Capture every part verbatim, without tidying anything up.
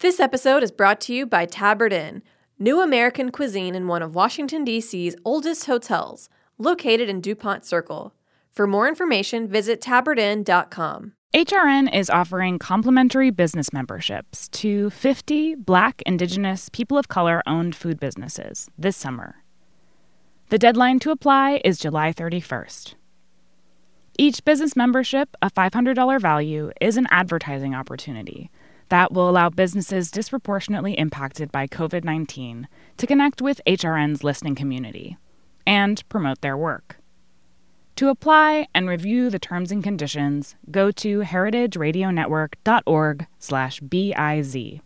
This episode is brought to you by Tabard Inn, new American cuisine in one of Washington, D C's oldest hotels, located in DuPont Circle. For more information, visit tabard inn dot com. H R N is offering complimentary business memberships to fifty Black, Indigenous, people of color-owned food businesses this summer. The deadline to apply is July thirty-first. Each business membership, a five hundred dollars value, is an advertising opportunity that will allow businesses disproportionately impacted by covid nineteen to connect with H R N's listening community and promote their work. To apply and review the terms and conditions, go to heritageradionetwork.org slash B-I-Z.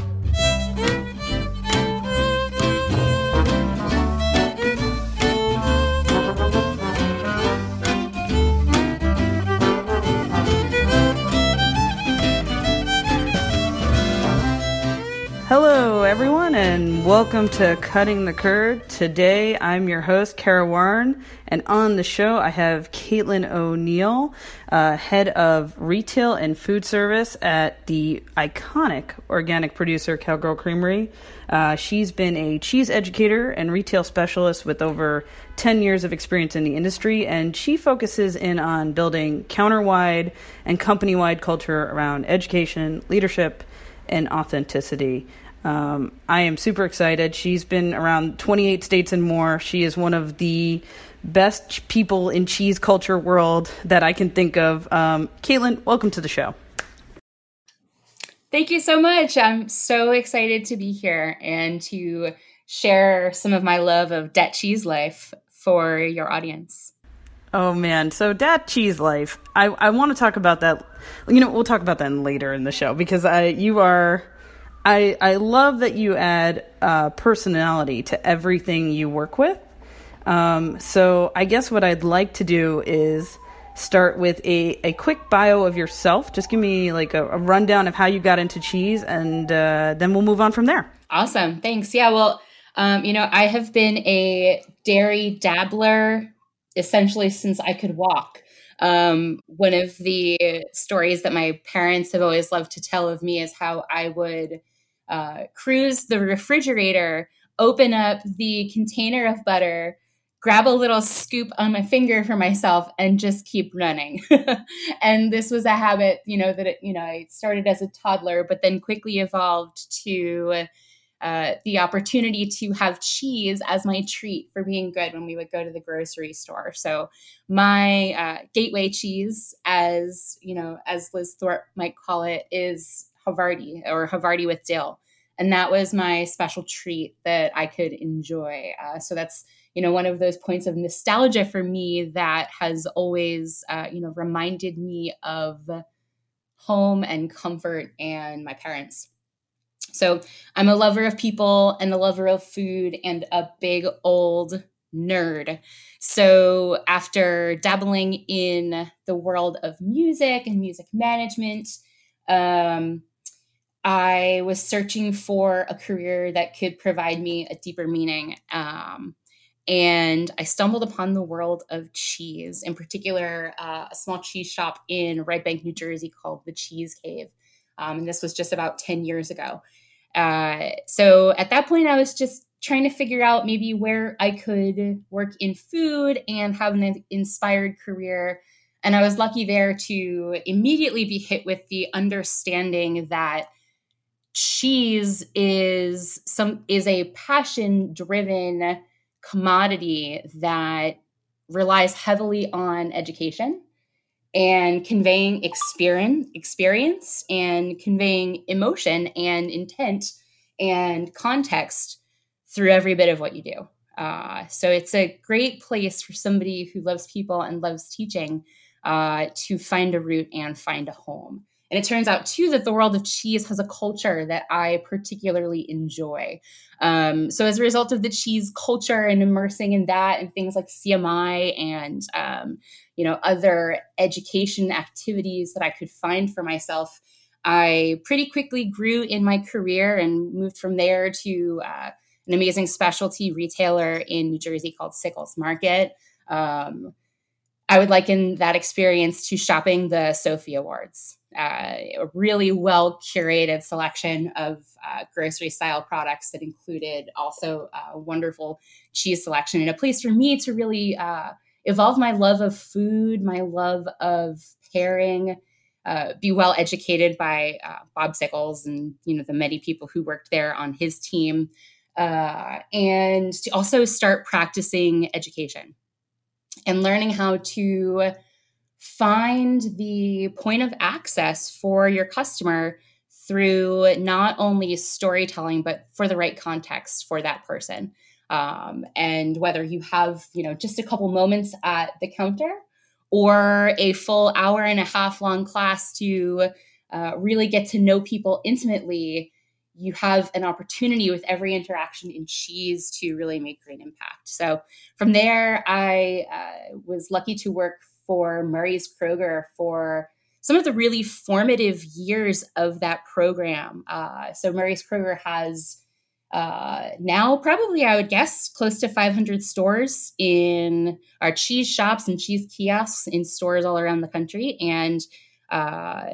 Hello, everyone, and welcome to Cutting the Curd. Today, I'm your host, Kara Warren, and on the show, I have Caitlin O'Neill, uh, head of retail and food service at the iconic organic producer, Cowgirl Creamery. Uh, she's been a cheese educator and retail specialist with over ten years of experience in the industry, and she focuses in on building counter-wide and company-wide culture around education, leadership, and authenticity. Um, I am super excited. She's been around twenty-eight states and more. She is one of the best people in cheese culture world that I can think of. Um, Caitlin, welcome to the show. Thank you so much. I'm so excited to be here and to share some of my love of Dat Cheese Life for your audience. Oh, man. So Dat Cheese Life, I, I want to talk about that. You know, we'll talk about that later in the show because I, you are, I, I love that you add uh, personality to everything you work with. Um, so I guess what I'd like to do is start with a, a quick bio of yourself. Just give me like a, a rundown of how you got into cheese, and uh, then we'll move on from there. Awesome. Thanks. Yeah, well, um, you know, I have been a dairy dabbler essentially since I could walk. Um, one of the stories that my parents have always loved to tell of me is how I would uh, cruise the refrigerator, open up the container of butter, grab a little scoop on my finger for myself, and just keep running. And this was a habit, you know, that, it, you know, I started as a toddler, but then quickly evolved to Uh, the opportunity to have cheese as my treat for being good when we would go to the grocery store. So my uh, gateway cheese, as you know, as Liz Thorpe might call it, is Havarti or Havarti with dill. And that was my special treat that I could enjoy. Uh, so that's, you know, one of those points of nostalgia for me that has always, uh, you know, reminded me of home and comfort and my parents. So I'm a lover of people and a lover of food and a big old nerd. So after dabbling in the world of music and music management, um, I was searching for a career that could provide me a deeper meaning. Um, and I stumbled upon the world of cheese, in particular, uh, a small cheese shop in Red Bank, New Jersey called The Cheese Cave. Um, and this was just about ten years ago. Uh, so at that point, I was just trying to figure out maybe where I could work in food and have an inspired career. And I was lucky there to immediately be hit with the understanding that cheese is some is a passion-driven commodity that relies heavily on education and conveying experience, experience and conveying emotion and intent and context through every bit of what you do. Uh, so it's a great place for somebody who loves people and loves teaching uh, to find a root and find a home. And it turns out, too, that the world of cheese has a culture that I particularly enjoy. Um, so as a result of the cheese culture and immersing in that and things like C M I and, um, you know, other education activities that I could find for myself, I pretty quickly grew in my career and moved from there to uh, an amazing specialty retailer in New Jersey called Sickles Market. Um, I would liken that experience to shopping the Sophie Awards. uh, a really well curated selection of uh, grocery style products that included also a wonderful cheese selection, and a place for me to really uh, evolve my love of food, my love of pairing, uh, be well educated by uh, Bob Sickles and, you know, the many people who worked there on his team, uh, and to also start practicing education and learning how to find the point of access for your customer through not only storytelling, but for the right context for that person. Um, and whether you have, you know, just a couple moments at the counter or a full hour and a half long class to uh, really get to know people intimately, you have an opportunity with every interaction in cheese to really make great impact. So from there, I uh, was lucky to work for Murray's Kroger for some of the really formative years of that program. Uh, so Murray's Kroger has uh, now probably, I would guess, close to five hundred stores in our cheese shops and cheese kiosks in stores all around the country. And uh,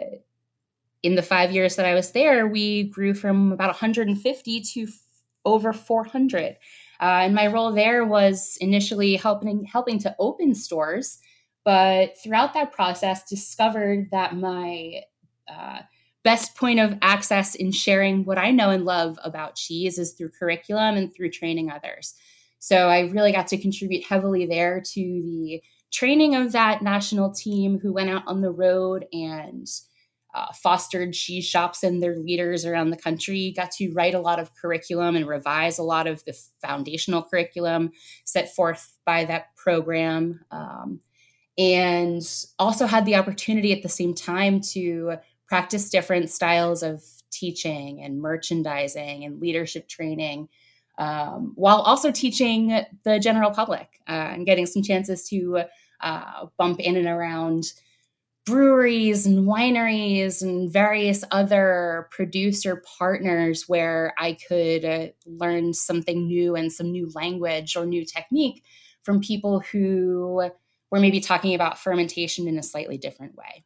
in the five years that I was there, we grew from about one hundred fifty to f- over four hundred. Uh, and my role there was initially helping helping to open stores, but throughout that process, discovered that my uh, best point of access in sharing what I know and love about cheese is through curriculum and through training others. So I really got to contribute heavily there to the training of that national team who went out on the road and uh, fostered cheese shops and their leaders around the country, got to write a lot of curriculum and revise a lot of the foundational curriculum set forth by that program. Um, And also had the opportunity at the same time to practice different styles of teaching and merchandising and leadership training, um, while also teaching the general public uh, and getting some chances to uh, bump in and around breweries and wineries and various other producer partners where I could uh, learn something new and some new language or new technique from people who we're maybe talking about fermentation in a slightly different way.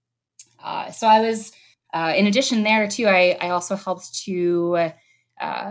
Uh, so I was, uh, in addition there too, I, I also helped to uh,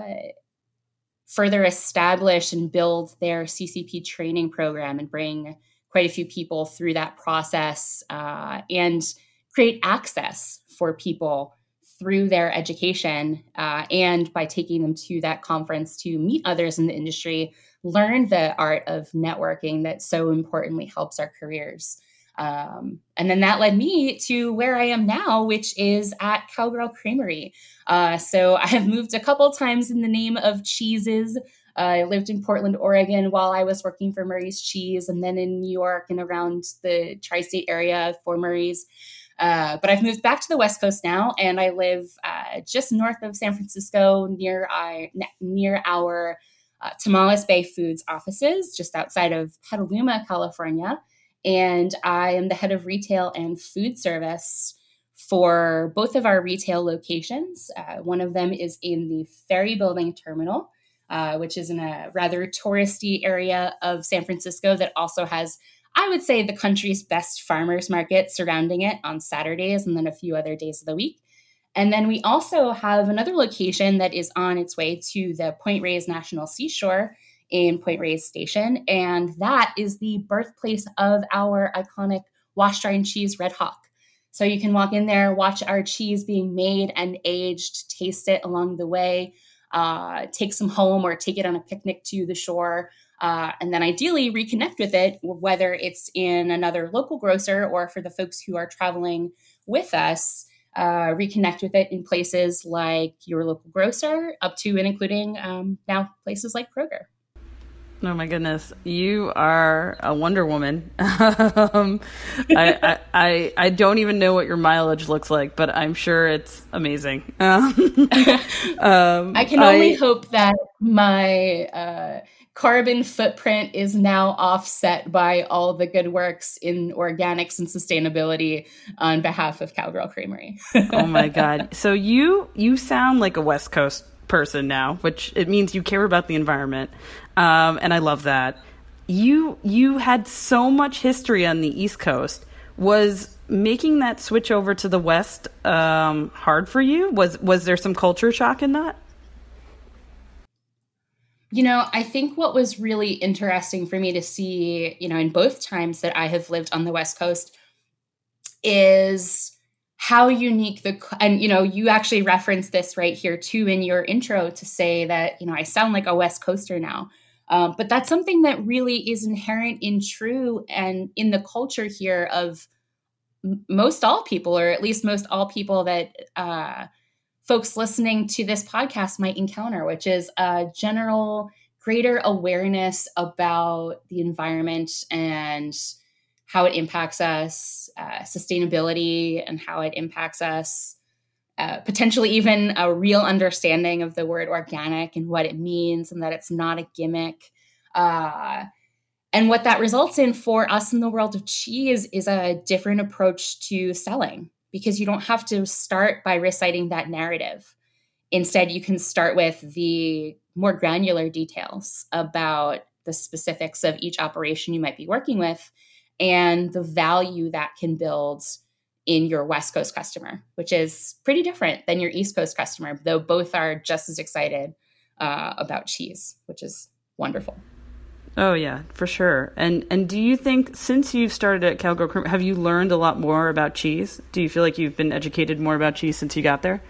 further establish and build their C C P training program and bring quite a few people through that process uh, and create access for people through their education uh, and by taking them to that conference to meet others in the industry, learn the art of networking that so importantly helps our careers. Um, and then that led me to where I am now, which is at Cowgirl Creamery. Uh, so I have moved a couple times in the name of cheeses. Uh, I lived in Portland, Oregon while I was working for Murray's Cheese, and then in New York and around the tri-state area for Murray's. Uh, but I've moved back to the West Coast now, and I live uh, just north of San Francisco, near I, near our uh, Tamales Bay Foods offices, just outside of Petaluma, California. And I am the head of retail and food service for both of our retail locations. Uh, one of them is in the Ferry Building Terminal, uh, which is in a rather touristy area of San Francisco that also has, I would say, the country's best farmers market surrounding it on Saturdays and then a few other days of the week. And then we also have another location that is on its way to the Point Reyes National Seashore in Point Reyes Station. And that is the birthplace of our iconic washed iron cheese Red Hawk. So you can walk in there, watch our cheese being made and aged, taste it along the way, uh, take some home or take it on a picnic to the shore. Uh, and then ideally reconnect with it, whether it's in another local grocer or for the folks who are traveling with us, uh, reconnect with it in places like your local grocer up to and including um, now places like Kroger. Oh my goodness, you are a Wonder Woman. um, I, I, I I don't even know what your mileage looks like, but I'm sure it's amazing. Um, um, I can only I, hope that my uh, carbon footprint is now offset by all the good works in organics and sustainability on behalf of Cowgirl Creamery. Oh my God! So you you sound like a West Coast person now, which it means you care about the environment. Um, and I love that. You you had so much history on the East Coast. Was making that switch over to the West um, hard for you? Was was there some culture shock in that? You know, I think what was really interesting for me to see, you know, in both times that I have lived on the West Coast is how unique the, and, you know, you actually referenced this right here too in your intro to say that, you know, I sound like a West Coaster now. Um, but that's something that really is inherent in true and in the culture here of m- most all people, or at least most all people that, uh, folks listening to this podcast might encounter, which is a general greater awareness about the environment and how it impacts us, uh, sustainability and how it impacts us, uh, potentially even a real understanding of the word organic and what it means and that it's not a gimmick. Uh, and what that results in for us in the world of cheese is a different approach to selling, because you don't have to start by reciting that narrative. Instead, you can start with the more granular details about the specifics of each operation you might be working with and the value that can build in your West Coast customer, which is pretty different than your East Coast customer, though both are just as excited uh, about cheese, which is wonderful. Oh yeah, for sure. And and do you think since you've started at Cowgirl Creamery, have you learned a lot more about cheese? Do you feel like you've been educated more about cheese since you got there?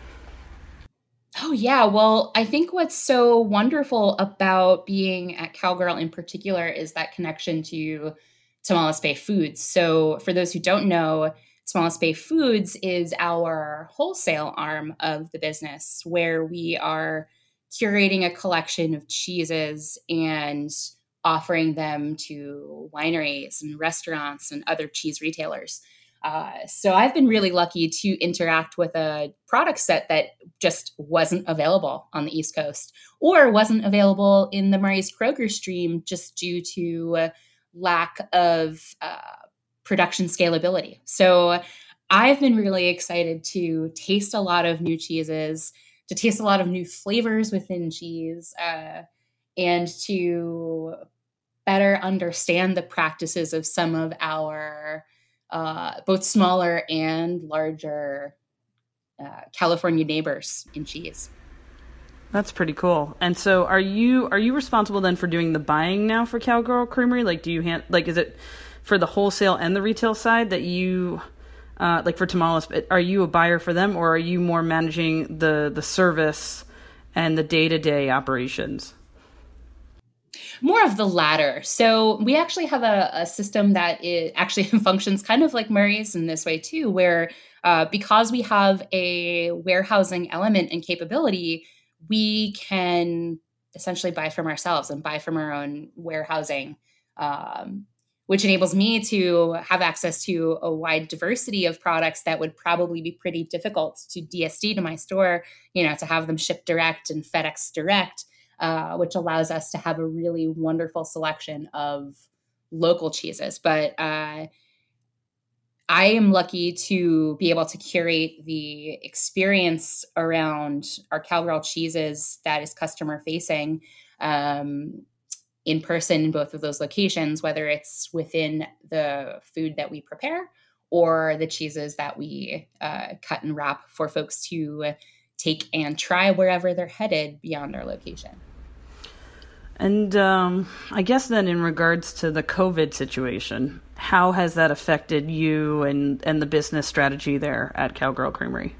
Oh yeah, well, I think what's so wonderful about being at Cowgirl in particular is that connection to Tomales Bay Foods. So for those who don't know, Tomales Bay Foods is our wholesale arm of the business, where we are curating a collection of cheeses and offering them to wineries and restaurants and other cheese retailers. Uh, so I've been really lucky to interact with a product set that just wasn't available on the East Coast or wasn't available in the Murray's Kroger stream just due to uh, lack of uh, production scalability. So I've been really excited to taste a lot of new cheeses, to taste a lot of new flavors within cheese, uh, and to better understand the practices of some of our uh, both smaller and larger uh, California neighbors in cheese. That's pretty cool. And so are you are you responsible then for doing the buying now for Cowgirl Creamery? Like do you hand like is it for the wholesale and the retail side that you uh, like for Tomales, are you a buyer for them, or are you more managing the the service and the day-to-day operations? More of the latter. So we actually have a, a system that it actually functions kind of like Murray's in this way too, where uh, because we have a warehousing element and capability, we can essentially buy from ourselves and buy from our own warehousing, um, which enables me to have access to a wide diversity of products that would probably be pretty difficult to D S D to my store, you know, to have them shipped direct and FedEx direct. Uh, which allows us to have a really wonderful selection of local cheeses. But uh, I am lucky to be able to curate the experience around our Cowgirl cheeses that is customer facing um, in person in both of those locations, whether it's within the food that we prepare or the cheeses that we uh, cut and wrap for folks to take and try wherever they're headed beyond our location. And um, I guess then in regards to the COVID situation, how has that affected you and, and the business strategy there at Cowgirl Creamery?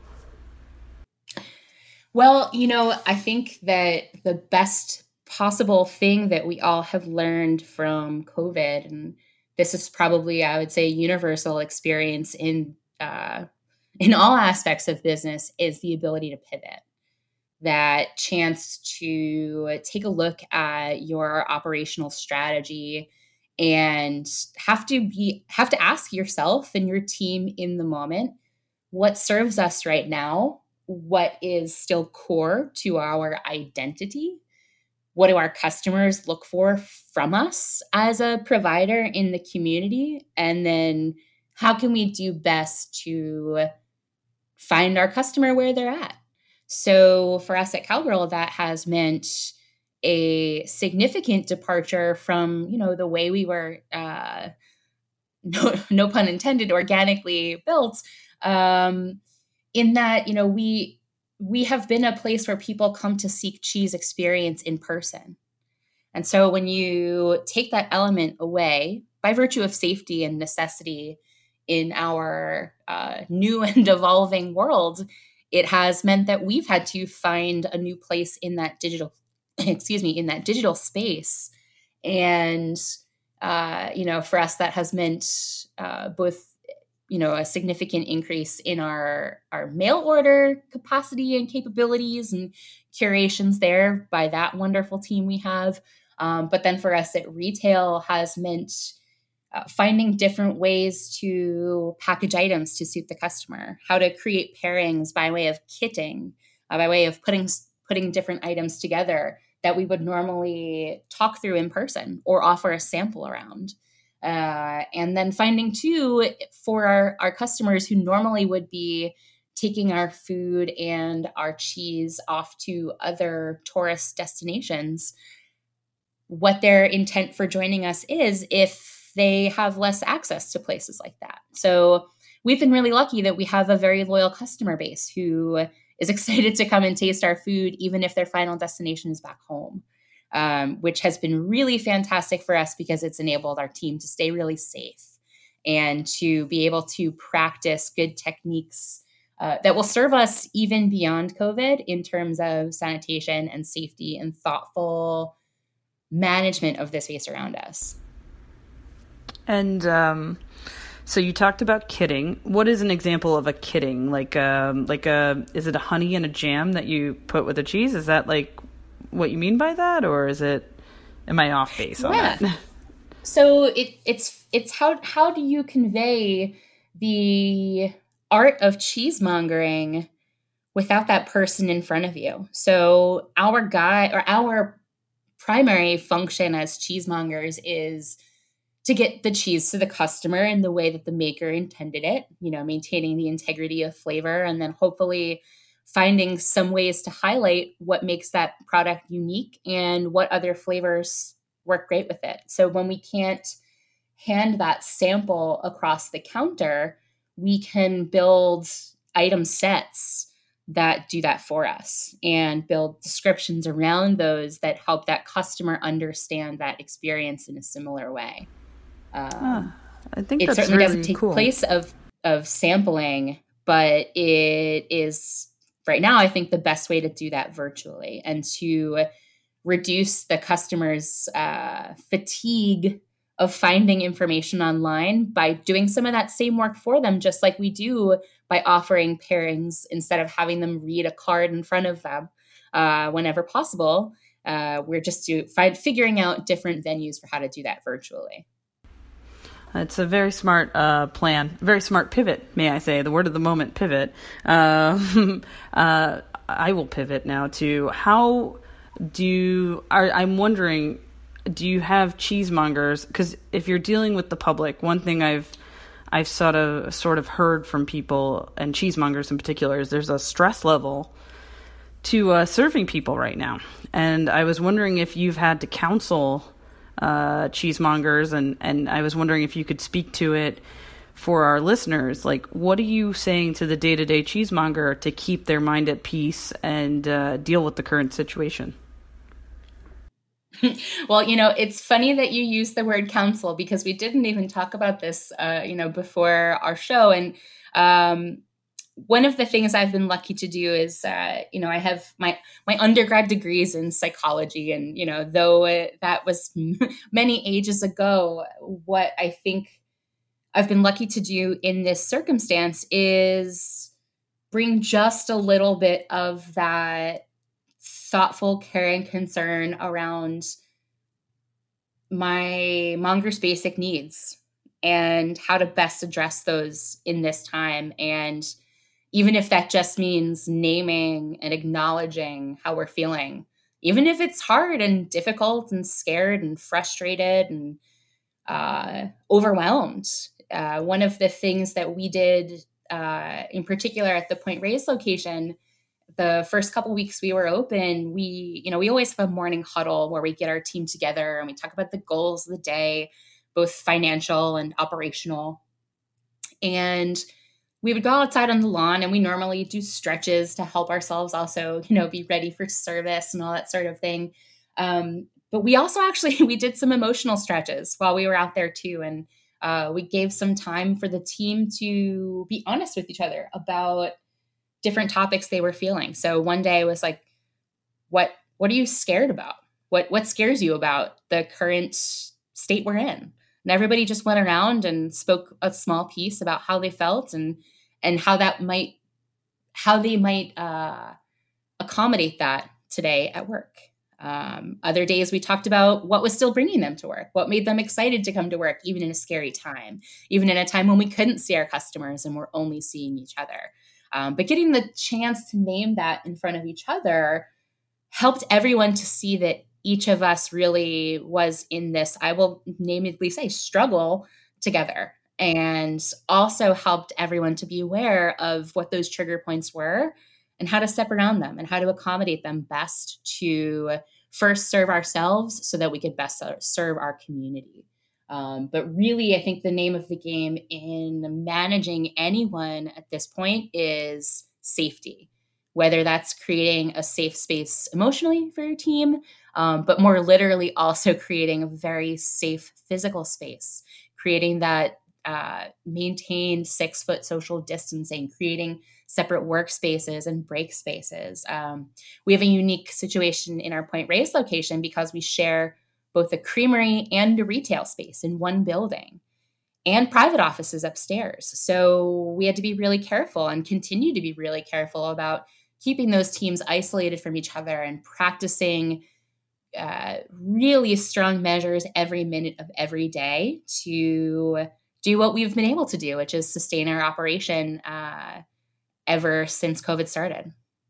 Well, you know, I think that the best possible thing that we all have learned from COVID, and this is probably, I would say, universal experience in uh, in all aspects of business, is the ability to pivot. That chance to take a look at your operational strategy and have to be have to ask yourself and your team in the moment, what serves us right now? What is still core to our identity? What do our customers look for from us as a provider in the community? And then how can we do best to find our customer where they're at? So for us at Cowgirl, that has meant a significant departure from, you know, the way we were uh, no, no pun intended, organically built, um, in that, you know, we we have been a place where people come to seek cheese experience in person. And so when you take that element away by virtue of safety and necessity in our uh, new and evolving world, it has meant that we've had to find a new place in that digital, excuse me, in that digital space. And, uh, you know, for us, that has meant uh, both, you know, a significant increase in our, our mail order capacity and capabilities and curations there by that wonderful team we have. Um, but then for us at retail has meant uh, finding different ways to package items to suit the customer, how to create pairings by way of kitting, uh, by way of putting putting different items together that we would normally talk through in person or offer a sample around. Uh, and then finding too, for our, our customers who normally would be taking our food and our cheese off to other tourist destinations, what their intent for joining us is if they have less access to places like that. So we've been really lucky that we have a very loyal customer base who is excited to come and taste our food, even if their final destination is back home, um, which has been really fantastic for us because it's enabled our team to stay really safe and to be able to practice good techniques uh, that will serve us even beyond COVID in terms of sanitation and safety and thoughtful management of the space around us. And um, so you talked about kitting. What is an example of a kitting? Like, um, like a is it a honey and a jam that you put with a cheese? Is that like what you mean by that, or is it? Am I off base on yeah. that? So it, it's it's how how do you convey the art of cheesemongering without that person in front of you? So our guy or our primary function as cheesemongers is to get the cheese to the customer in the way that the maker intended it, you know, maintaining the integrity of flavor, and then hopefully finding some ways to highlight what makes that product unique and what other flavors work great with it. So when we can't hand that sample across the counter, we can build item sets that do that for us and build descriptions around those that help that customer understand that experience in a similar way. Um, ah, I think it that's certainly really doesn't take cool. place of of sampling, but it is right now, I think, the best way to do that virtually and to reduce the customer's uh, fatigue of finding information online by doing some of that same work for them, just like we do by offering pairings instead of having them read a card in front of them uh, whenever possible. Uh, we're just do, find, figuring out different venues for how to do that virtually. It's a very smart uh, plan, very smart pivot, may I say, the word of the moment, pivot. Uh, uh, I will pivot now to how do you, are, I'm wondering, do you have cheesemongers? Because if you're dealing with the public, one thing I've I've sort of sort of heard from people, and cheesemongers in particular, is there's a stress level to uh, serving people right now. And I was wondering if you've had to counsel uh, cheesemongers, and, and I was wondering if you could speak to it for our listeners. Like, what are you saying to the day-to-day cheesemonger to keep their mind at peace and uh, deal with the current situation? Well, you know, it's funny that you use the word counsel because we didn't even talk about this, uh, you know, before our show. And um, one of the things I've been lucky to do is, uh, you know, I have my my undergrad degrees in psychology. And, you know, though it, that was many ages ago, what I think I've been lucky to do in this circumstance is bring just a little bit of that thoughtful care and concern around my monger's basic needs and how to best address those in this time. And even if that just means naming and acknowledging how we're feeling, even if it's hard and difficult and scared and frustrated and uh, overwhelmed. Uh, one of the things that we did uh, in particular at the Point Reyes location, the first couple weeks we were open, we, you know, we always have a morning huddle where we get our team together and we talk about the goals of the day. both financial and operational. And we would go outside on the lawn, and we normally do stretches to help ourselves also, you know, be ready for service and all that sort of thing. Um, but we also actually, we did some emotional stretches while we were out there too. And uh, we gave some time for the team to be honest with each other about different topics they were feeling. So one day was like, what, what are you scared about? What, what scares you about the current state we're in? And everybody just went around and spoke a small piece about how they felt and and how that might, how they might uh, accommodate that today at work. Um, other days we talked about what was still bringing them to work, what made them excited to come to work, even in a scary time, even in a time when we couldn't see our customers and we're only seeing each other. Um, but getting the chance to name that in front of each other helped everyone to see that each of us really was in this, I will namedly say, struggle together, and also helped everyone to be aware of what those trigger points were and how to step around them and how to accommodate them best to first serve ourselves so that we could best serve our community. Um, but really, I think the name of the game in managing anyone at this point is safety, whether that's creating a safe space emotionally for your team, um, but more literally also creating a very safe physical space, creating that uh, maintained six foot social distancing, creating separate workspaces and break spaces. Um, we have a unique situation in our Point Reyes location because we share both a creamery and a retail space in one building and private offices upstairs. So we had to be really careful and continue to be really careful about keeping those teams isolated from each other and practicing uh, really strong measures every minute of every day to do what we've been able to do, which is sustain our operation uh, ever since COVID started.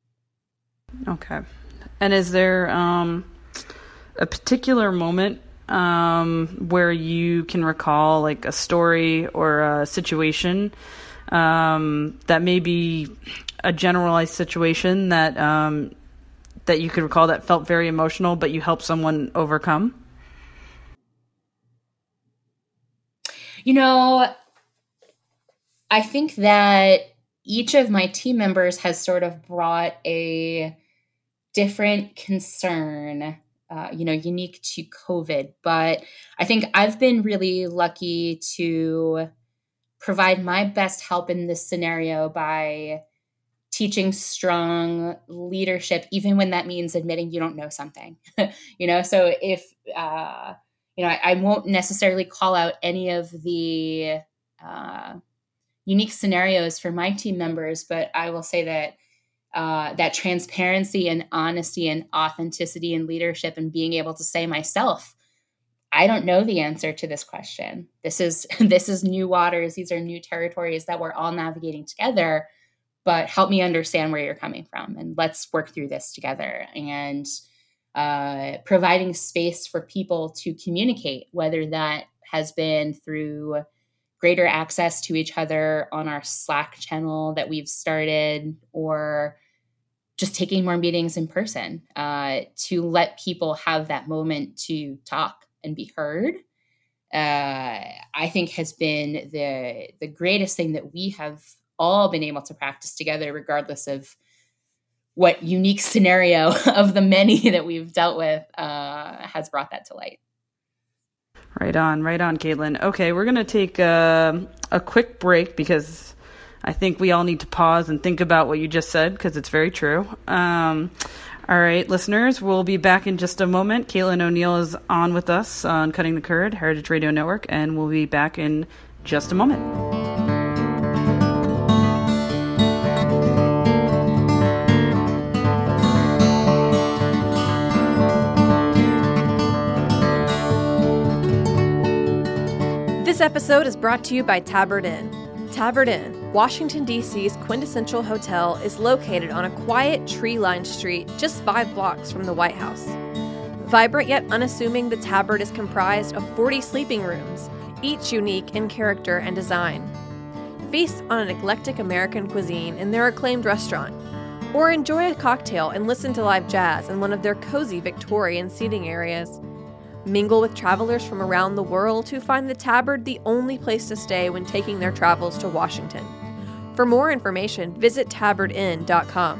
Okay. And is there um, a particular moment um, where you can recall like a story or a situation um, that may be a generalized situation that um, that you could recall that felt very emotional, but you helped someone overcome? You know, I think that each of my team members has sort of brought a different concern, uh, you know, unique to COVID. But I think I've been really lucky to provide my best help in this scenario by teaching strong leadership, even when that means admitting you don't know something, you know? So if, uh, you know, I, I won't necessarily call out any of the uh, unique scenarios for my team members, but I will say that uh, that transparency and honesty and authenticity and leadership and being able to say myself, I don't know the answer to this question. This is this is new waters. These are new territories that we're all navigating together. But help me understand where you're coming from, and let's work through this together. And uh, providing space for people to communicate, whether that has been through greater access to each other on our Slack channel that we've started, or just taking more meetings in person, uh, to let people have that moment to talk and be heard, uh, I think has been the the greatest thing that we have all been able to practice together, regardless of what unique scenario of the many that we've dealt with uh, has brought that to light. Right on, right on, Caitlin. Okay, we're going to take a, a quick break because I think we all need to pause and think about what you just said because it's very true. Um, all right, listeners, we'll be back in just a moment. Caitlin O'Neill is on with us on Cutting the Curd, Heritage Radio Network, and we'll be back in just a moment. This episode is brought to you by Tabard Inn. Tabard Inn, Washington, D C's quintessential hotel, is located on a quiet, tree-lined street just five blocks from the White House. Vibrant yet unassuming, the Tabard is comprised of forty sleeping rooms, each unique in character and design. Feast on an eclectic American cuisine in their acclaimed restaurant, or enjoy a cocktail and listen to live jazz in one of their cozy Victorian seating areas. Mingle with travelers from around the world who find the Tabard the only place to stay when taking their travels to Washington. For more information, visit tabard inn dot com.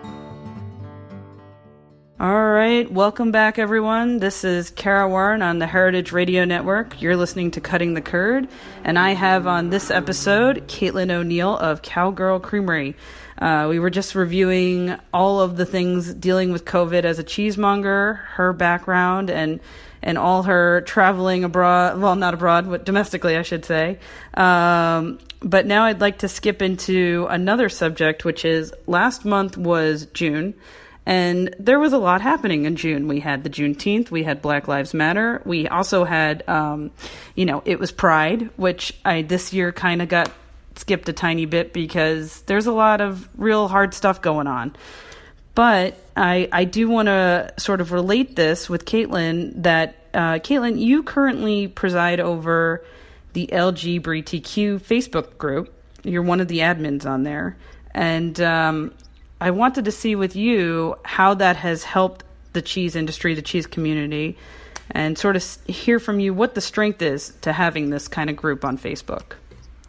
All right, welcome back, everyone. This is Kara Warren on the Heritage Radio Network. You're listening to Cutting the Curd, and I have on this episode Caitlin O'Neill of Cowgirl Creamery. Uh, we were just reviewing all of the things dealing with COVID as a cheesemonger, her background, and and all her traveling abroad, well, not abroad, but domestically, I should say. Um, but now I'd like to skip into another subject, which is last month was June, and there was a lot happening in June. We had the Juneteenth, we had Black Lives Matter, we also had, um, you know, it was Pride, which I this year kind of got skipped a tiny bit because there's a lot of real hard stuff going on. But I, I do want to sort of relate this with Caitlin that, uh, Caitlin, you currently preside over the L G B T Q Facebook group. You're one of the admins on there. And um, I wanted to see with you how that has helped the cheese industry, the cheese community, and sort of hear from you what the strength is to having this kind of group on Facebook.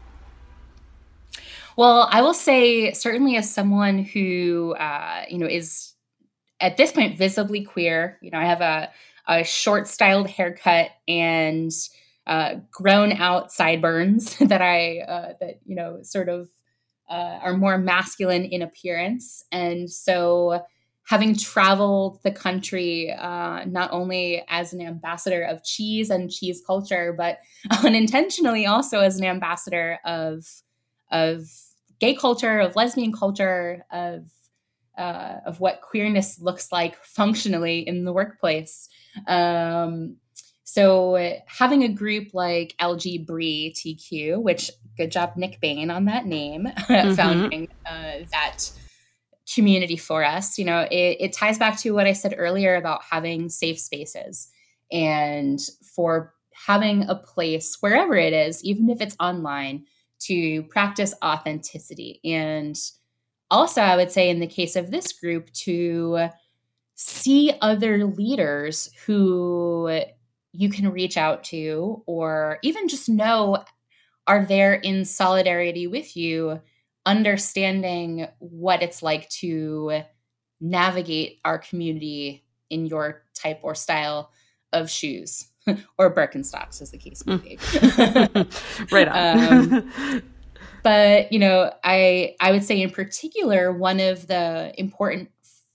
Well, I will say, certainly as someone who, uh, you know, is at this point visibly queer, you know, I have a, a short styled haircut and uh, grown out sideburns that I, uh, that, you know, sort of uh, are more masculine in appearance. And so having traveled the country, uh, not only as an ambassador of cheese and cheese culture, but unintentionally also as an ambassador of, of gay culture, of lesbian culture, of uh, of what queerness looks like functionally in the workplace. Um, so having a group like L G B T Q, which good job Nick Bain on that name, mm-hmm. founding uh, that community for us. You know, it, it ties back to what I said earlier about having safe spaces and for having a place wherever it is, even if it's online, to practice authenticity. And also, I would say in the case of this group, to see other leaders who you can reach out to, or even just know are there in solidarity with you, understanding what it's like to navigate our community in your type or style of shoes. Or Birkenstocks, as the case may be. Right on. um, but, you know, I I would say in particular, one of the important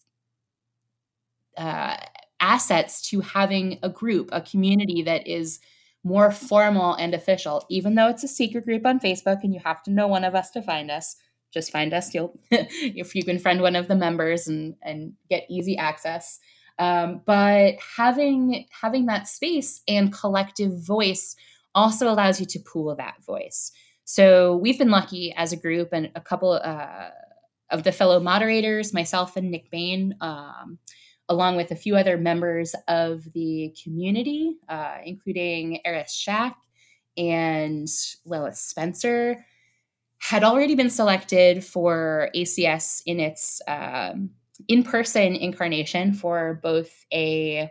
uh, assets to having a group, a community that is more formal and official, even though it's a secret group on Facebook and you have to know one of us to find us, just find us. You'll, if you can friend one of the members and, and get easy access. Um, but having having that space and collective voice also allows you to pool that voice. So we've been lucky as a group, and a couple uh, of the fellow moderators, myself and Nick Bain, um, along with a few other members of the community, uh, including Eris Shack and Lois Spencer, had already been selected for A C S in its um, in-person incarnation for both a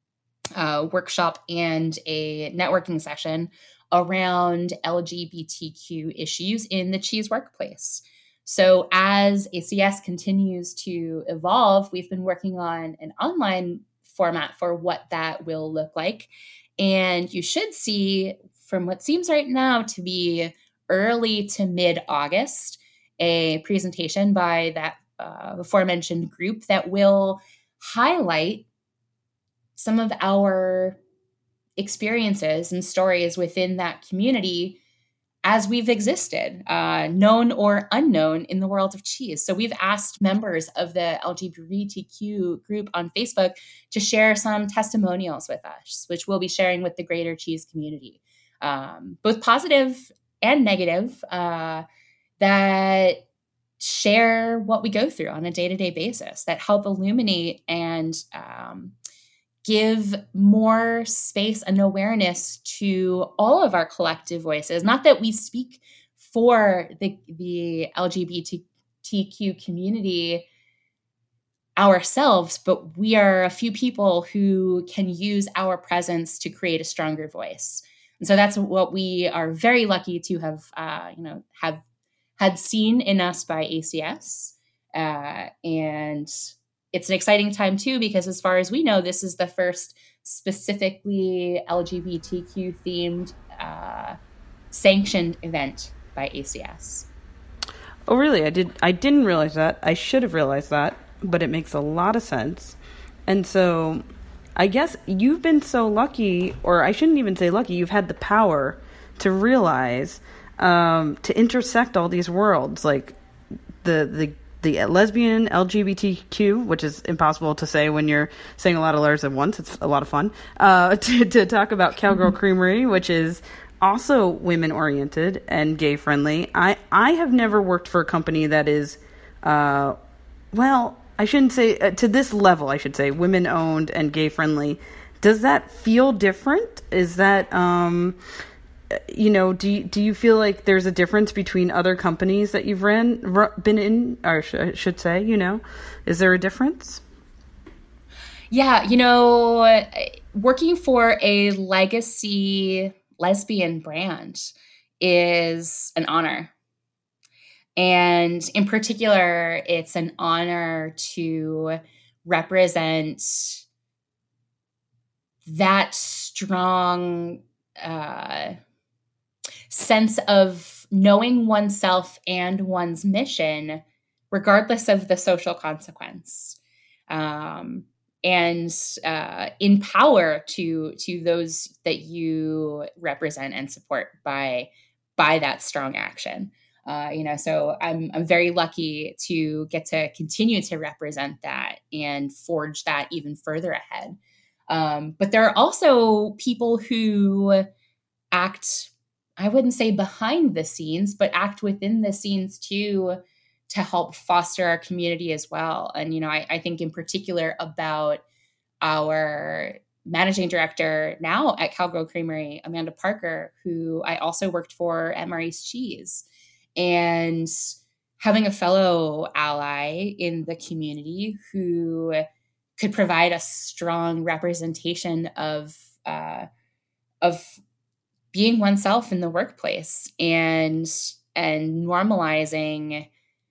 uh, workshop and a networking session around L G B T Q issues in the cheese workplace. So as A C S continues to evolve, we've been working on an online format for what that will look like. And you should see, from what seems right now to be early to mid-August, a presentation by that Uh, aforementioned group that will highlight some of our experiences and stories within that community as we've existed, uh, known or unknown in the world of cheese. So we've asked members of the L G B T Q group on Facebook to share some testimonials with us, which we'll be sharing with the greater cheese community, um, both positive and negative, uh, that share what we go through on a day-to-day basis, that help illuminate and um, give more space and awareness to all of our collective voices. Not that we speak for the, the L G B T Q community ourselves, but we are a few people who can use our presence to create a stronger voice. And so that's what we are very lucky to have, uh, you know, have had seen in us by A C S. Uh, and it's an exciting time too, because as far as we know, this is the first specifically L G B T Q themed uh, sanctioned event by A C S. Oh, really? I did. I didn't realize that. I should have realized that, but it makes a lot of sense. And so I guess you've been so lucky, or I shouldn't even say lucky, you've had the power to realize, um, to intersect all these worlds, like the, the, the lesbian L G B T Q, which is impossible to say when you're saying a lot of letters at once. It's a lot of fun. Uh, to, to talk about Cowgirl Creamery, which is also women-oriented and gay-friendly. I, I have never worked for a company that is, uh, well, I shouldn't say, uh, to this level, I should say, women-owned and gay-friendly. Does that feel different? Is that, um, you know, do you, do you feel like there's a difference between other companies that you've ran, r- been in, or sh- I should say, you know? Is there a difference? Yeah, you know, working for a legacy lesbian brand is an honor. And in particular, it's an honor to represent that strong uh, sense of knowing oneself and one's mission, regardless of the social consequence. Um, and uh, in power to to those that you represent and support by by that strong action. Uh, you know, so I'm I'm very lucky to get to continue to represent that and forge that even further ahead. Um, but there are also people who act, I wouldn't say behind the scenes, but act within the scenes too, to help foster our community as well. And, you know, I, I think in particular about our managing director now at Cowgirl Creamery, Amanda Parker, who I also worked for at Murray's Cheese. And having a fellow ally in the community who could provide a strong representation of uh, of being oneself in the workplace and and normalizing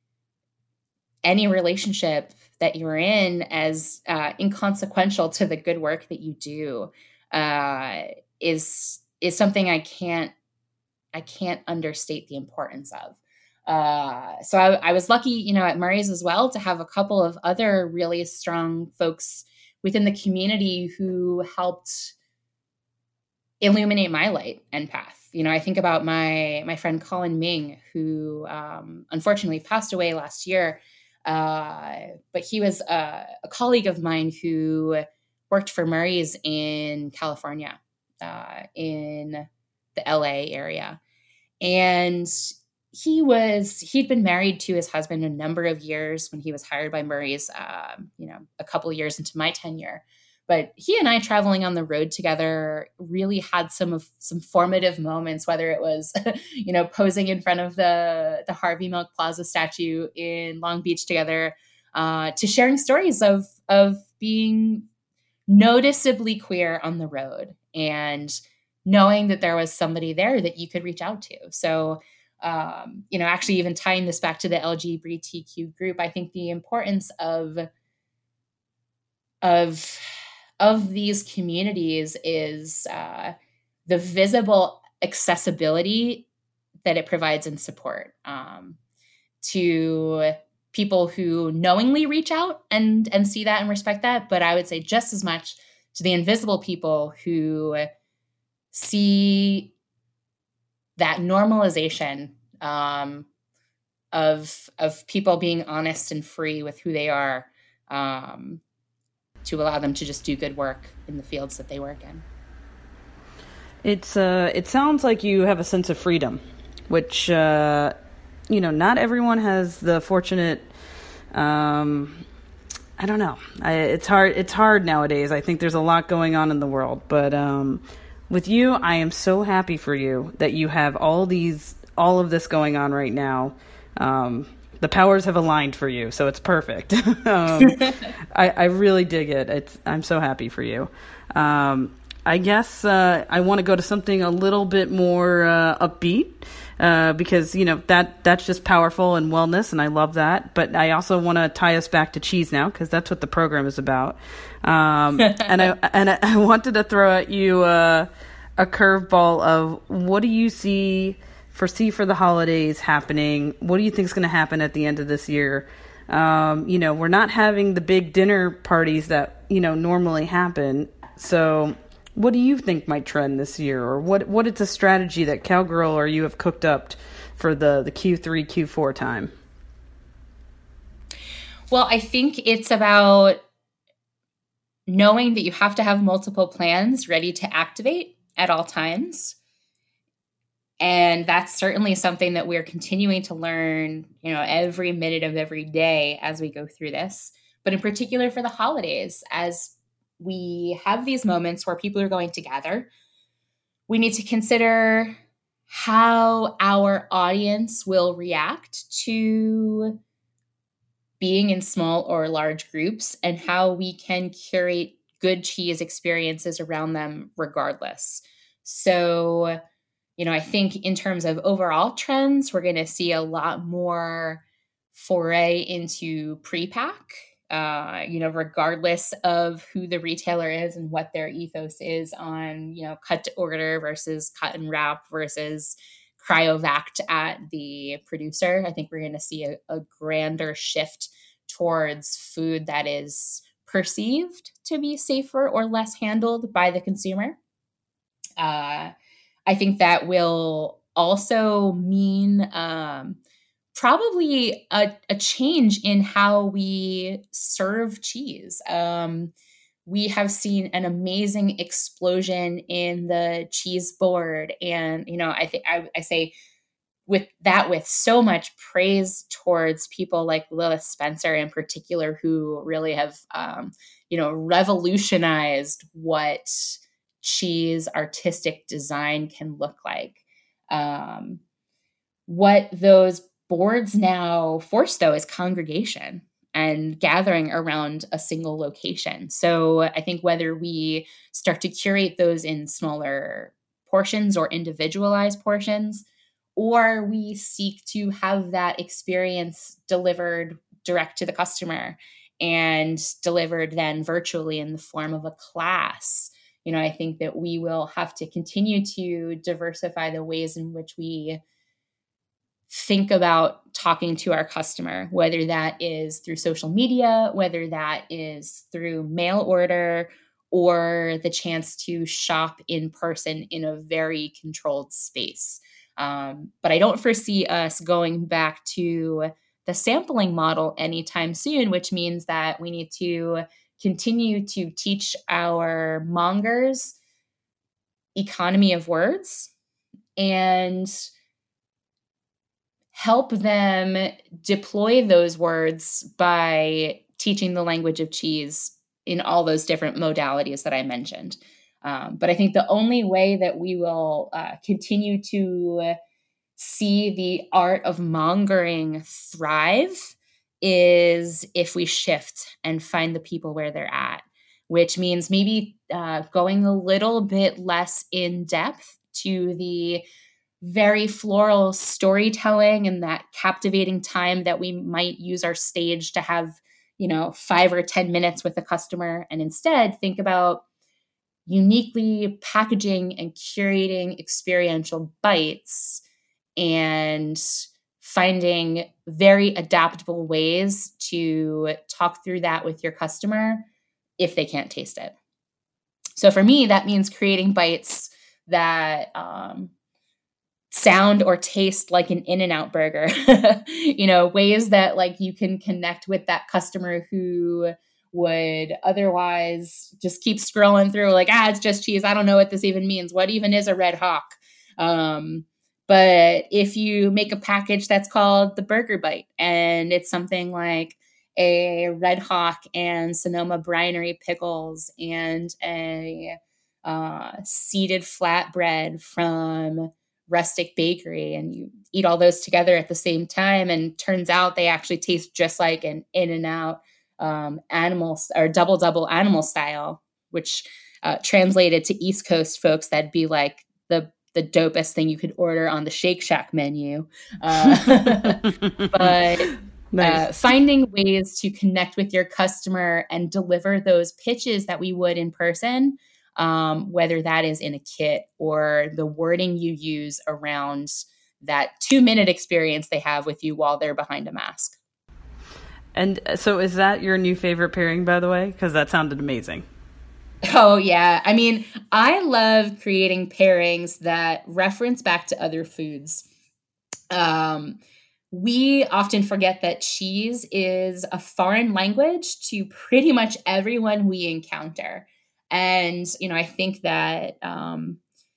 any relationship that you're in as uh, inconsequential to the good work that you do uh, is is something I can't I can't understate the importance of. Uh, so I, I was lucky, you know, at Murray's as well to have a couple of other really strong folks within the community who helped illuminate my light and path. You know, I think about my my friend Colin Ming, who um, unfortunately passed away last year. Uh, but he was a, a colleague of mine who worked for Murray's in California, uh, in the L A area. And he was, he'd been married to his husband a number of years when he was hired by Murray's, um, you know, a couple of years into my tenure. But he and I traveling on the road together really had some of some formative moments, whether it was, you know, posing in front of the, the Harvey Milk Plaza statue in Long Beach together, uh, to sharing stories of, of being noticeably queer on the road and knowing that there was somebody there that you could reach out to. So, um, you know, actually even tying this back to the L G B T Q group, I think the importance of, of, of these communities is uh, the visible accessibility that it provides and support um, to people who knowingly reach out and, and see that and respect that. But I would say just as much to the invisible people who see that normalization um, of, of people being honest and free with who they are, um, to allow them to just do good work in the fields that they work in. It's uh, it sounds like you have a sense of freedom, which, uh, you know, not everyone has the fortunate, um, I don't know. I, it's hard. It's hard nowadays. I think there's a lot going on in the world, but um, with you, I am so happy for you that you have all these, all of this going on right now. Um, the powers have aligned for you, so it's perfect. um, I, I really dig it. It's, I'm so happy for you. Um, I guess uh, I want to go to something a little bit more uh, upbeat. Uh, because, you know, that that's just powerful and wellness, and I love that. But I also want to tie us back to cheese now, because that's what the program is about. Um, and I and I wanted to throw at you uh, a curveball of what do you see, foresee for the holidays happening? What do you think is going to happen at the end of this year? Um, you know, we're not having the big dinner parties that, you know, normally happen. So what do you think might trend this year, or what what is a strategy that Cowgirl or you have cooked up for the, the Q three, Q four time? Well, I think it's about knowing that you have to have multiple plans ready to activate at all times. And that's certainly something that we're continuing to learn, you know, every minute of every day as we go through this. But in particular for the holidays, as we have these moments where people are going to gather, we need to consider how our audience will react to being in small or large groups, and how we can curate good cheese experiences around them regardless. So, you know, I think in terms of overall trends, we're going to see a lot more foray into pre-pack. Uh, you know, regardless of who the retailer is and what their ethos is on, you know, cut to order versus cut and wrap versus cryovac at the producer. I think we're going to see a, a grander shift towards food that is perceived to be safer or less handled by the consumer. Uh, I think that will also mean um, probably a, a change in how we serve cheese. Um, we have seen an amazing explosion in the cheese board. And, you know, I think I, I say with that, with so much praise towards people like Lilith Spencer in particular, who really have, um, you know, revolutionized what cheese artistic design can look like. Um, what those boards now force, though, is congregation and gathering around a single location. So I think whether we start to curate those in smaller portions or individualized portions, or we seek to have that experience delivered direct to the customer and delivered then virtually in the form of a class, you know, I think that we will have to continue to diversify the ways in which we think about talking to our customer, whether that is through social media, whether that is through mail order, or the chance to shop in person in a very controlled space. Um, but I don't foresee us going back to the sampling model anytime soon, which means that we need to continue to teach our mongers economy of words and help them deploy those words by teaching the language of cheese in all those different modalities that I mentioned. Um, but I think the only way that we will uh, continue to see the art of mongering thrive is if we shift and find the people where they're at, which means maybe uh, going a little bit less in depth to the very floral storytelling and that captivating time that we might use our stage to have, you know, five or ten minutes with a customer, and instead think about uniquely packaging and curating experiential bites and finding very adaptable ways to talk through that with your customer if they can't taste it. So for me, that means creating bites that um, sound or taste like an In-N-Out burger, you know, ways that like you can connect with that customer who would otherwise just keep scrolling through like, ah, it's just cheese. I don't know what this even means. What even is a Red Hawk? Um, but if you make a package that's called the Burger Bite, and it's something like a Red Hawk and Sonoma Brinery pickles and a uh, seeded flatbread from rustic bakery, and you eat all those together at the same time. And turns out they actually taste just like an In-N-Out um, animal or double double animal style, which uh, translated to East Coast folks, that'd be like the the dopest thing you could order on the Shake Shack menu. Uh, but nice. uh, finding ways to connect with your customer and deliver those pitches that we would in person, um, whether that is in a kit or the wording you use around that two minute experience they have with you while they're behind a mask. And so is that your new favorite pairing, by the way? Because that sounded amazing. Oh, yeah. I mean, I love creating pairings that reference back to other foods. Um, we often forget that cheese is a foreign language to pretty much everyone we encounter. And, you know, I think that, um,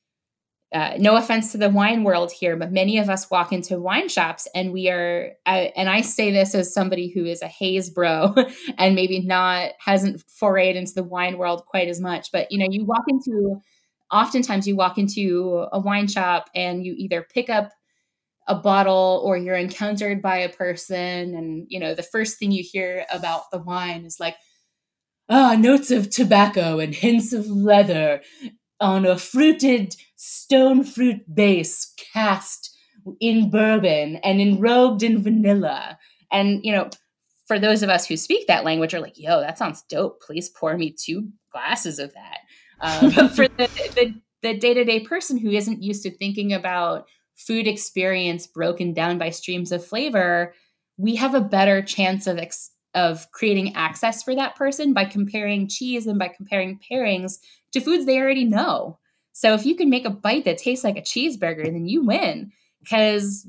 uh, no offense to the wine world here, but many of us walk into wine shops and we are, I, and I say this as somebody who is a haze bro and maybe not, hasn't forayed into the wine world quite as much, but, you know, you walk into, oftentimes you walk into a wine shop and you either pick up a bottle or you're encountered by a person. And, you know, the first thing you hear about the wine is like, ah, notes of tobacco and hints of leather on a fruited stone fruit base cast in bourbon and enrobed in vanilla. And, you know, for those of us who speak that language are like, yo, that sounds dope. Please pour me two glasses of that. Um, but for the, the, the day-to-day person who isn't used to thinking about food experience broken down by streams of flavor, we have a better chance of ex- of creating access for that person by comparing cheese and by comparing pairings to foods they already know. So if you can make a bite that tastes like a cheeseburger, then you win. Because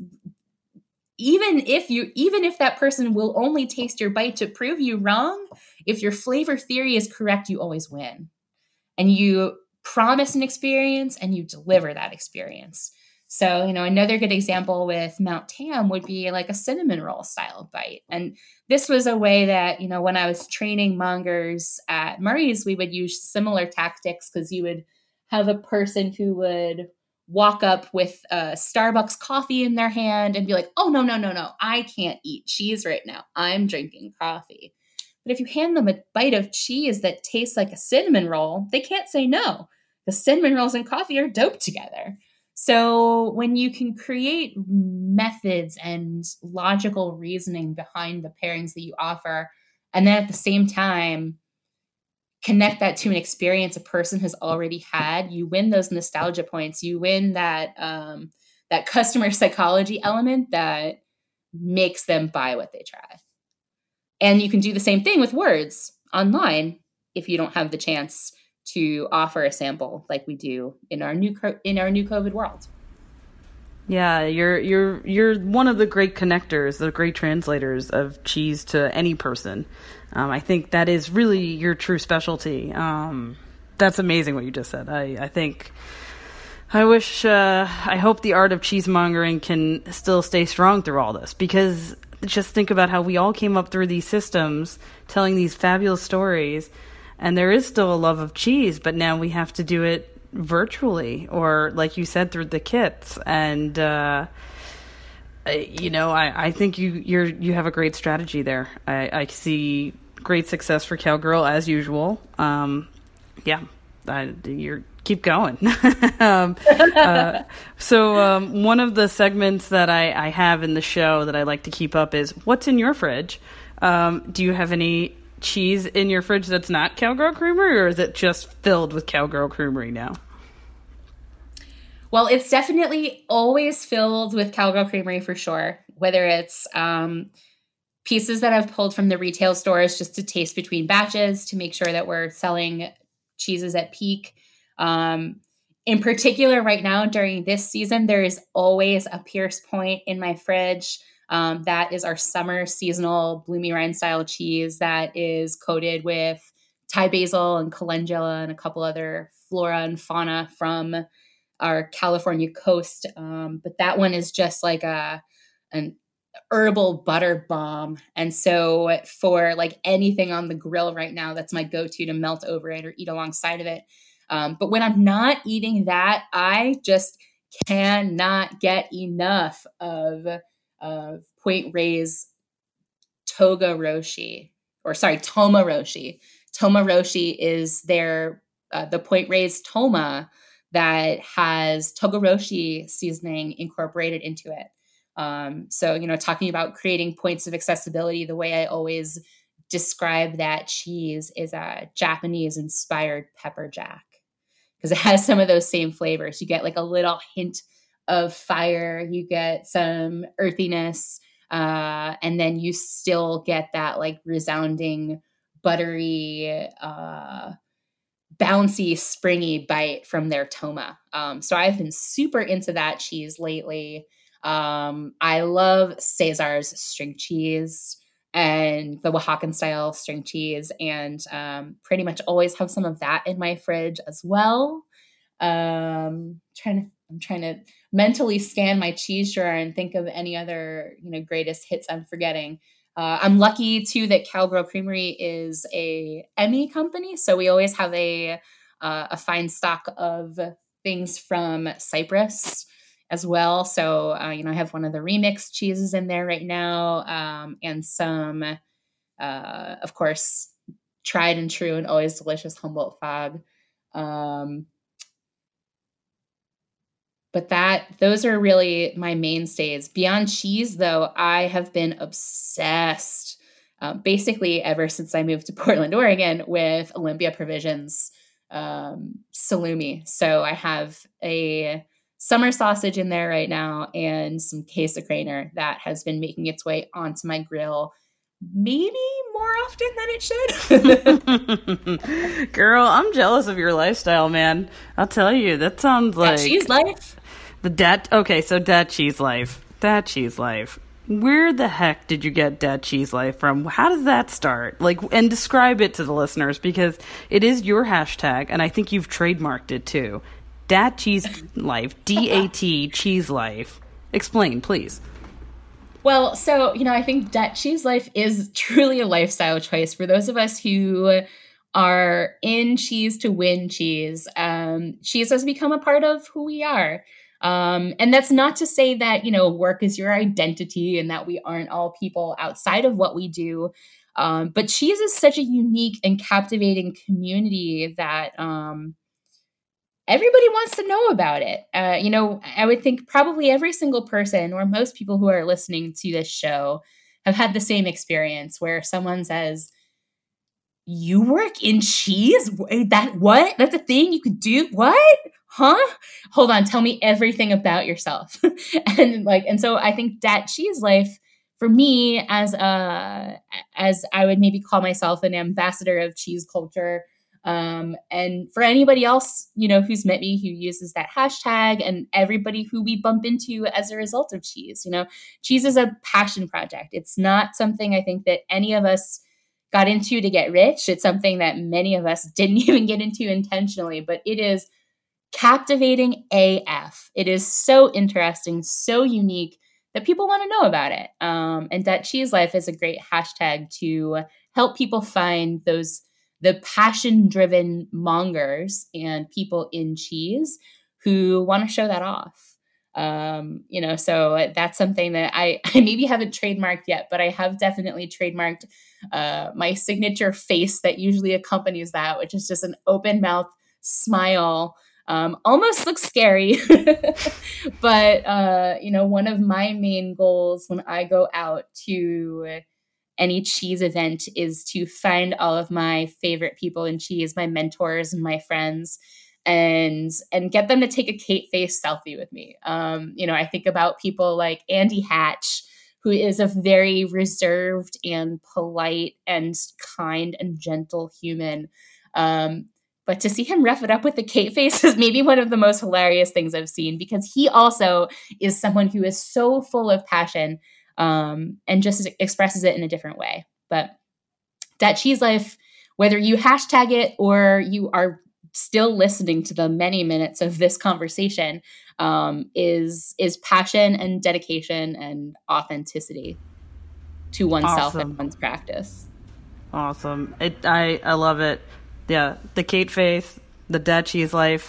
even if you, even if that person will only taste your bite to prove you wrong, if your flavor theory is correct, you always win. And you promise an experience and you deliver that experience. So, you know, another good example with Mount Tam would be like a cinnamon roll style bite. And this was a way that, you know, when I was training mongers at Murray's, we would use similar tactics because you would have a person who would walk up with a Starbucks coffee in their hand and be like, oh, no, no, no, no, I can't eat cheese right now. I'm drinking coffee. But if you hand them a bite of cheese that tastes like a cinnamon roll, they can't say no. The cinnamon rolls and coffee are dope together. So when you can create methods and logical reasoning behind the pairings that you offer, and then at the same time, connect that to an experience a person has already had, you win those nostalgia points. You win that um, that customer psychology element that makes them buy what they try. And you can do the same thing with words online if you don't have the chance to offer a sample like we do in our new in our new COVID world. Yeah, you're you're you're one of the great connectors, the great translators of cheese to any person. Um, I think that is really your true specialty. Um, that's amazing what you just said. I, I think I wish uh, I hope the art of cheesemongering can still stay strong through all this, because just think about how we all came up through these systems telling these fabulous stories. And there is still a love of cheese, but now we have to do it virtually or, like you said, through the kits. And, uh, you know, I, I think you you're, you have a great strategy there. I, I see great success for Cowgirl as usual. Um, yeah, I, you're keep going. um, uh, so um, one of the segments that I, I have in the show that I like to keep up is what's in your fridge? Um, do you have any cheese in your fridge that's not Cowgirl Creamery, or is it just filled with Cowgirl Creamery now? Well, it's definitely always filled with Cowgirl Creamery for sure, whether it's um, pieces that I've pulled from the retail stores just to taste between batches to make sure that we're selling cheeses at peak. Um, in particular, right now during this season, there is always a Pierce Point in my fridge. Um, that is our summer seasonal Bloomy Rind style cheese that is coated with Thai basil and calendula and a couple other flora and fauna from our California coast. Um, but that one is just like a an herbal butter bomb. And so for like anything on the grill right now, that's my go-to to melt over it or eat alongside of it. Um, but when I'm not eating that, I just cannot get enough of, of Point Reyes Toga Roshi, or sorry, Toma Roshi. Toma Roshi is their, uh, the Point Reyes Toma that has Togoroshi seasoning incorporated into it. Um, so, you know, talking about creating points of accessibility, the way I always describe that cheese is a Japanese inspired pepper jack, because it has some of those same flavors. You get like a little hint of fire, you get some earthiness, uh, and then you still get that like resounding, buttery, uh, bouncy, springy bite from their Toma. Um, so I've been super into that cheese lately. Um, I love Cesar's string cheese and the Oaxacan style string cheese, and um, pretty much always have some of that in my fridge as well. Um, trying to, I'm trying to mentally scan my cheese drawer and think of any other, you know, greatest hits I'm forgetting. Uh, I'm lucky too that Cowgirl Creamery is a Emmy company, so we always have a uh, a fine stock of things from Cyprus as well. So uh, you know, I have one of the remixed cheeses in there right now, um, and some, uh, of course, tried and true and always delicious Humboldt Fog. Um, But that those are really my mainstays. Beyond cheese, though, I have been obsessed, uh, basically ever since I moved to Portland, Oregon, with Olympia Provisions um, salumi. So I have a summer sausage in there right now and some queso craner that has been making its way onto my grill maybe more often than it should. Girl, I'm jealous of your lifestyle, man. I'll tell you, that sounds like... That cheese life? The dad, okay, so dad cheese life. Dad cheese life. Where the heck did you get dad cheese life from? How does that start? Like, and describe it to the listeners, because it is your hashtag, and I think you've trademarked it too. Dad cheese life. D A T cheese life. Explain, please. Well, so, you know, I think dad cheese life is truly a lifestyle choice for those of us who are in cheese to win cheese. Um, cheese has become a part of who we are. Um, and that's not to say that, you know, work is your identity and that we aren't all people outside of what we do. Um, but cheese is such a unique and captivating community that um, everybody wants to know about it. Uh, you know, I would think probably every single person, or most people who are listening to this show, have had the same experience where someone says, "You work in cheese? That what? That's a thing you could do? What? Huh? Hold on, tell me everything about yourself." and like, and so I think that cheese life for me, as a, as I would maybe call myself an ambassador of cheese culture, um, and for anybody else, you know, who's met me, who uses that hashtag, and everybody who we bump into as a result of cheese, you know, cheese is a passion project. It's not something I think that any of us got into to get rich. It's something that many of us didn't even get into intentionally, but it is captivating A F. It is so interesting, so unique that people want to know about it. Um, and that cheese life is a great hashtag to help people find those, the passion-driven mongers and people in cheese who want to show that off. Um, you know, so that's something that I, I maybe haven't trademarked yet, but I have definitely trademarked uh, my signature face that usually accompanies that, which is just an open mouth smile. Um, almost looks scary, but, uh, you know, one of my main goals when I go out to any cheese event is to find all of my favorite people in cheese, my mentors and my friends, and, and get them to take a Kate face selfie with me. Um, you know, I think about people like Andy Hatch, who is a very reserved and polite and kind and gentle human. Um, But to see him rough it up with the Kate face is maybe one of the most hilarious things I've seen, because he also is someone who is so full of passion um, and just expresses it in a different way. But that cheese life, whether you hashtag it or you are still listening to the many minutes of this conversation, um, is is passion and dedication and authenticity to oneself Awesome. and one's practice. Awesome. It, I, I love it. Yeah, the Kate face, the dad cheese life.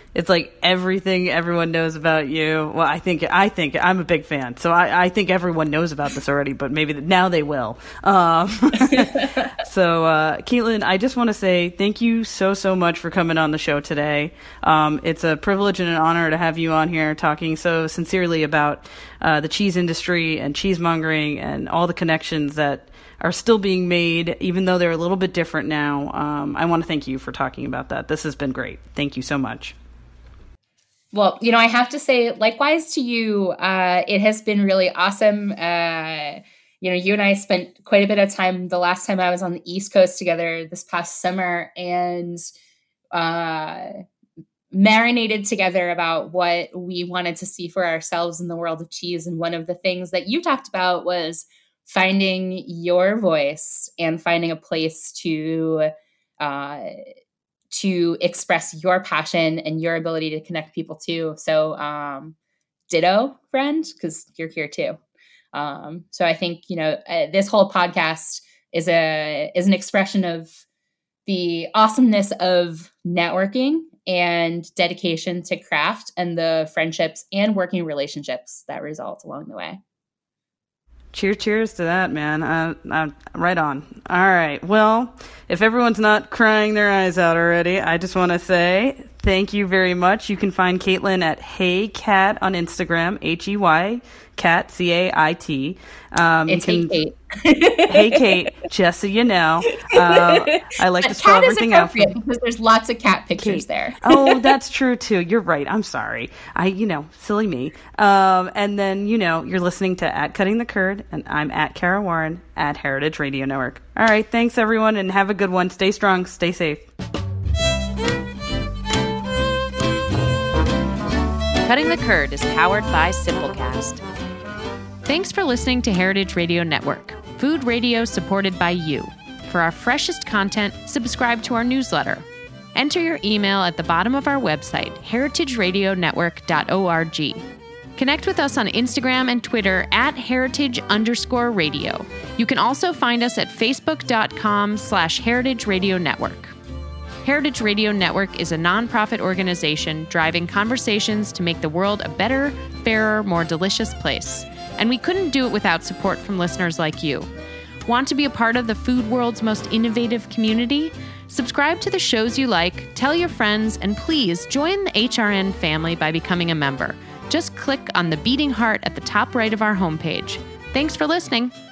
It's like everything everyone knows about you. Well, I think I think I'm a big fan, so I, I think everyone knows about this already. But maybe now they will. Um, so, uh, Caitlin, I just want to say thank you so so much for coming on the show today. Um, it's a privilege and an honor to have you on here talking so sincerely about uh, the cheese industry and cheesemongering and all the connections that are still being made, even though they're a little bit different now. Um, I want to thank you for talking about that. This has been great. Thank you so much. Well, you know, I have to say, likewise to you, uh, it has been really awesome. Uh, you know, you and I spent quite a bit of time the last time I was on the East Coast together this past summer, and uh, marinated together about what we wanted to see for ourselves in the world of cheese. And one of the things that you talked about was finding your voice and finding a place to uh, to express your passion and your ability to connect people too. So um, ditto, friend, because you're here too. Um, so I think, you know, uh, this whole podcast is a is an expression of the awesomeness of networking and dedication to craft and the friendships and working relationships that result along the way. Cheers, cheers to that, man. Uh, uh, right on. All right. Well, if everyone's not crying their eyes out already, I just want to say thank you very much. You can find Caitlin at Hey Cat on Instagram, H E Y, Cat, C A I T. Um, it's you can, Hey Kate. Hey Kate, just so you know. Uh, I like to spell everything out. Because there's lots of cat pictures Kate. There. Oh, that's true too. You're right. I'm sorry. I, you know, silly me. Um, and then, you know, you're listening to At Cutting the Curd, and I'm at Kara Warren at Heritage Radio Network. All right. Thanks, everyone, and have a good one. Stay strong. Stay safe. Cutting the Curd is powered by Simplecast. Thanks for listening to Heritage Radio Network, food radio supported by you. For our freshest content, subscribe to our newsletter. Enter your email at the bottom of our website, heritage radio network dot org. Connect with us on Instagram and Twitter at heritage underscore radio. You can also find us at facebook.com slash heritage radio network. Heritage Radio Network is a nonprofit organization driving conversations to make the world a better, fairer, more delicious place. And we couldn't do it without support from listeners like you. Want to be a part of the food world's most innovative community? Subscribe to the shows you like, tell your friends, and please join the H R N family by becoming a member. Just click on the beating heart at the top right of our homepage. Thanks for listening.